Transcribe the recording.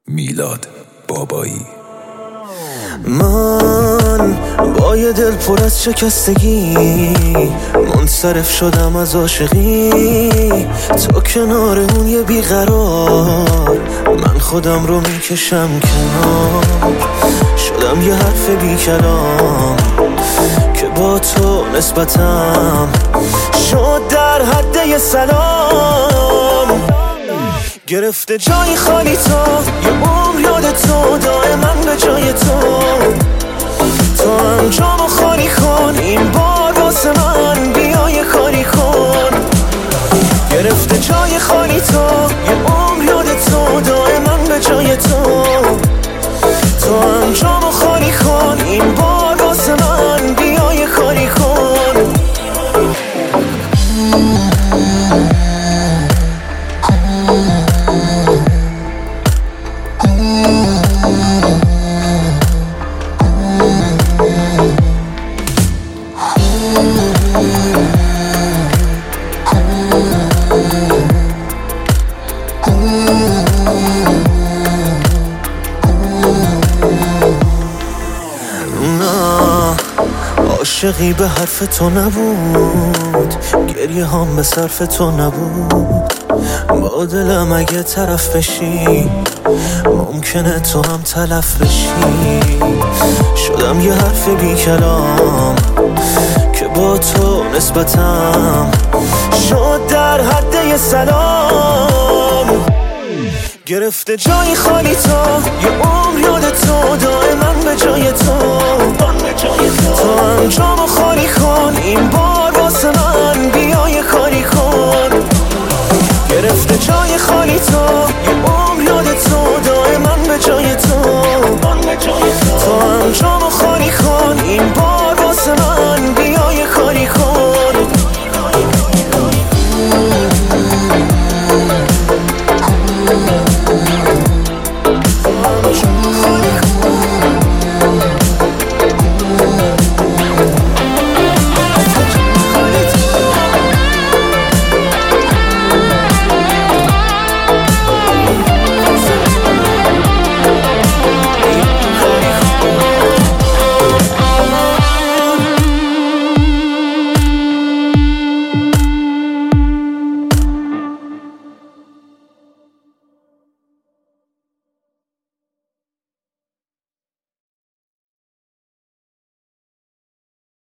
میلاد بابایی. من با یه دل پر از شکستگی منصرف شدم از عاشقی، تو کنار اون یه بیقرار، من خودم رو میکشم کنار، شدم یه حرف بی کلام که با تو نسبتم شد در حد یه سلام. گرفته جای خالی تو یه عمر یاد تو، دائما به جای تو هم جامو خالی کن، این بار واسه من بیا یه کاری کن. گرفته جای خالی تو یه عمر یاد تو، دائما به جای تو هم جامو خالی کن، این بار واسه من بیا یه کاری کن. عاشقی به حرف تو نبود، گریه هم به صرف تو نبود، با دلم اگه طرف بشی ممکنه تو هم تلف بشی. شدم یه حرف بی کلام که با تو نسبتم شد در حد یه سلام. گرفته جای خالی تو یه عمر یاد تو، دائما به جای تو هم جامو خالی کن، این بار واسه من بیا یه کاری کن. گرفته جای خالی تو